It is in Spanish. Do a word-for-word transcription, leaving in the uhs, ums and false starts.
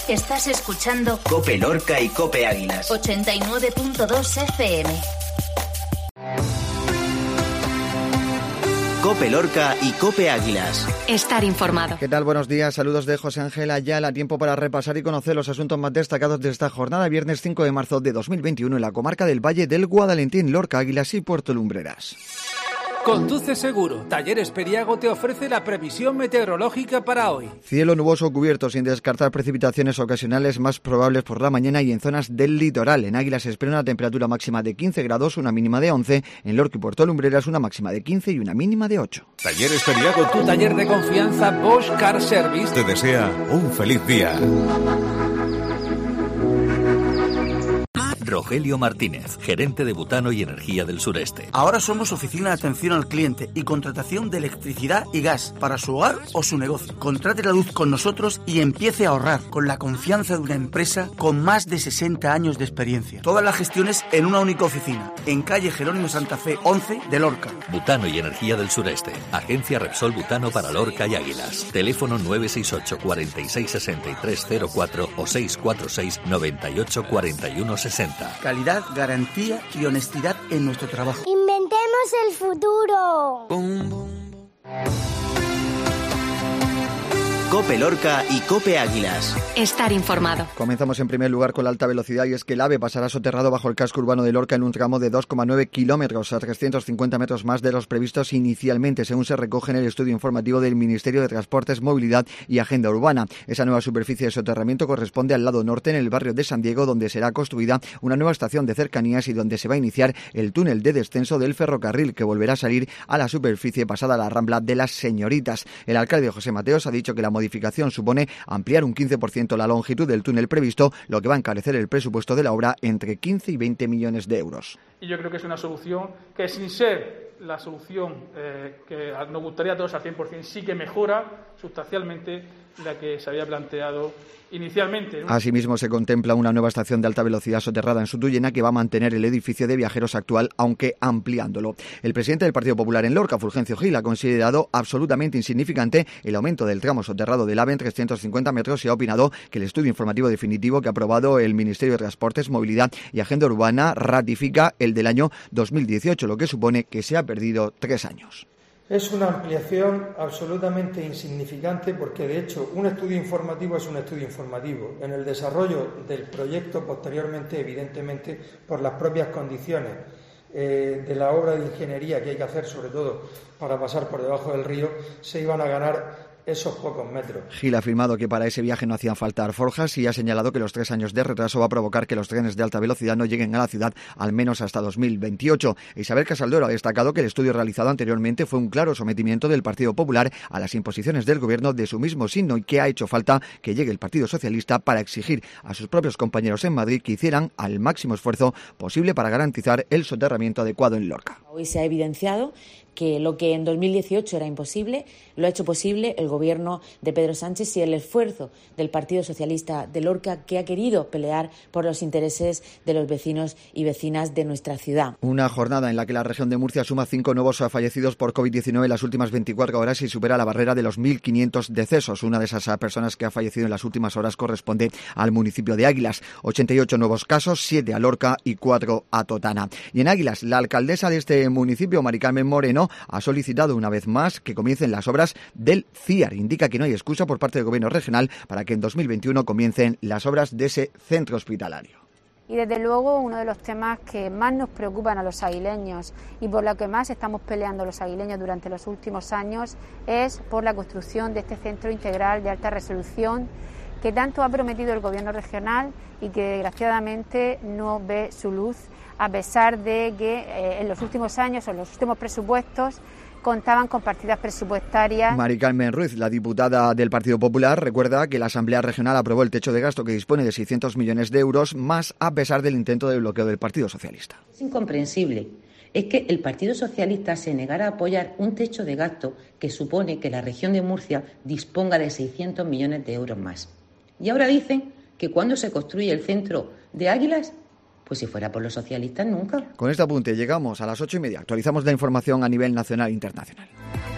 Estás escuchando Cope Lorca y Cope Águilas. ochenta y nueve punto dos F M. Cope Lorca y Cope Águilas. Estar informado. ¿Qué tal? Buenos días. Saludos de José Ángel Ayala. Tiempo para repasar y conocer los asuntos más destacados de esta jornada, viernes cinco de marzo de dos mil veintiuno, en la comarca del Valle del Guadalentín, Lorca, Águilas y Puerto Lumbreras. Conduce seguro. Talleres Periago te ofrece la previsión meteorológica para hoy. Cielo nuboso cubierto, sin descartar precipitaciones ocasionales más probables por la mañana y en zonas del litoral. En Águilas se espera una temperatura máxima de quince grados, una mínima de once. En Lorca y Puerto Lumbreras una máxima de quince y una mínima de ocho. Talleres Periago, tu taller de confianza Bosch Car Service, te desea un feliz día. Rogelio Martínez, gerente de Butano y Energía del Sureste. Ahora somos oficina de atención al cliente y contratación de electricidad y gas para su hogar o su negocio. Contrate la luz con nosotros y empiece a ahorrar con la confianza de una empresa con más de sesenta años de experiencia. Todas las gestiones en una única oficina, en calle Jerónimo Santa Fe once de Lorca. Butano y Energía del Sureste. Agencia Repsol Butano para Lorca y Águilas. Teléfono nueve seis ocho, cuatro seis, seis tres cero cuatro o seis cuatro seis, nueve ocho cuatro uno seis cero. Calidad, garantía y honestidad en nuestro trabajo. ¡Inventemos el futuro! Bum, bum. Cope Lorca y Cope Águilas. Estar informado. Comenzamos en primer lugar con la alta velocidad, y es que el AVE pasará soterrado bajo el casco urbano de Lorca en un tramo de dos coma nueve kilómetros, a trescientos cincuenta metros más de los previstos inicialmente, según se recoge en el estudio informativo del Ministerio de Transportes, Movilidad y Agenda Urbana. Esa nueva superficie de soterramiento corresponde al lado norte, en el barrio de San Diego, donde será construida una nueva estación de cercanías y donde se va a iniciar el túnel de descenso del ferrocarril, que volverá a salir a la superficie pasada la Rambla de las Señoritas. El alcalde José Mateos ha dicho que la modificación supone ampliar un quince por ciento la longitud del túnel previsto, lo que va a encarecer el presupuesto de la obra entre quince y veinte millones de euros. Y yo creo que es una solución que, sin ser la solución eh, que nos gustaría a todos al cien por ciento, sí que mejora sustancialmente la que se había planteado inicialmente, ¿no? Asimismo, se contempla una nueva estación de alta velocidad soterrada en Sutuyena, que va a mantener el edificio de viajeros actual, aunque ampliándolo. El presidente del Partido Popular en Lorca, Fulgencio Gil, ha considerado absolutamente insignificante el aumento del tramo soterrado del AVE en trescientos cincuenta metros y ha opinado que el estudio informativo definitivo que ha aprobado el Ministerio de Transportes, Movilidad y Agenda Urbana ratifica el del año dos mil dieciocho, lo que supone que se ha perdido tres años. Es una ampliación absolutamente insignificante porque, de hecho, un estudio informativo es un estudio informativo. En el desarrollo del proyecto, posteriormente, evidentemente, por las propias condiciones eh, de la obra de ingeniería que hay que hacer, sobre todo para pasar por debajo del río, se iban a ganar esos pocos metros. Gil ha afirmado que para ese viaje no hacían falta alforjas y ha señalado que los tres años de retraso va a provocar que los trenes de alta velocidad no lleguen a la ciudad al menos hasta dos mil veintiocho. Isabel Casaldoro ha destacado que el estudio realizado anteriormente fue un claro sometimiento del Partido Popular a las imposiciones del gobierno de su mismo signo y que ha hecho falta que llegue el Partido Socialista para exigir a sus propios compañeros en Madrid que hicieran al máximo esfuerzo posible para garantizar el soterramiento adecuado en Lorca. Hoy se ha evidenciado que lo que en dos mil dieciocho era imposible, lo ha hecho posible el gobierno de Pedro Sánchez y el esfuerzo del Partido Socialista de Lorca, que ha querido pelear por los intereses de los vecinos y vecinas de nuestra ciudad. Una jornada en la que la región de Murcia suma cinco nuevos fallecidos por COVID diecinueve en las últimas veinticuatro horas y supera la barrera de los mil quinientos decesos. Una de esas personas que ha fallecido en las últimas horas corresponde al municipio de Águilas. ochenta y ocho nuevos casos, siete a Lorca y cuatro a Totana. Y en Águilas, la alcaldesa de este municipio, Mari Carmen Moreno, ha solicitado una vez más que comiencen las obras del C I A R. Indica que no hay excusa por parte del Gobierno regional para que en dos mil veintiuno comiencen las obras de ese centro hospitalario. Y desde luego uno de los temas que más nos preocupan a los aguileños y por lo que más estamos peleando los aguileños durante los últimos años es por la construcción de este centro integral de alta resolución que tanto ha prometido el Gobierno regional y que desgraciadamente no ve su luz, a pesar de que eh, en los últimos años o en los últimos presupuestos contaban con partidas presupuestarias. Mari Carmen Ruiz, la diputada del Partido Popular, recuerda que la Asamblea Regional aprobó el techo de gasto que dispone de seiscientos millones de euros más a pesar del intento de bloqueo del Partido Socialista. Es incomprensible. Es que el Partido Socialista se negara a apoyar un techo de gasto que supone que la región de Murcia disponga de seiscientos millones de euros más. Y ahora dicen que cuando se construye el centro de Águilas, pues si fuera por los socialistas, nunca. Con este apunte llegamos a las ocho y media. Actualizamos la información a nivel nacional e internacional.